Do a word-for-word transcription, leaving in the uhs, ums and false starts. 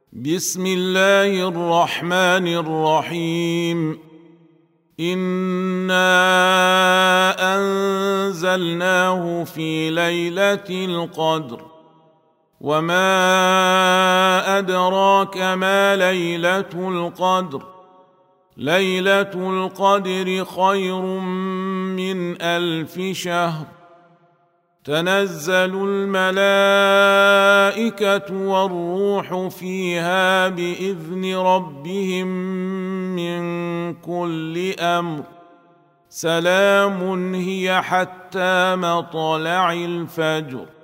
بسم الله الرحمن الرحيم. إنا أنزلناه في ليلة القدر، وما أدراك ما ليلة القدر. ليلة القدر خير من ألف شهر. تنزل الملائكة والروح فيها بإذن ربهم من كل أمر. سلام هي حتى مطلع الفجر.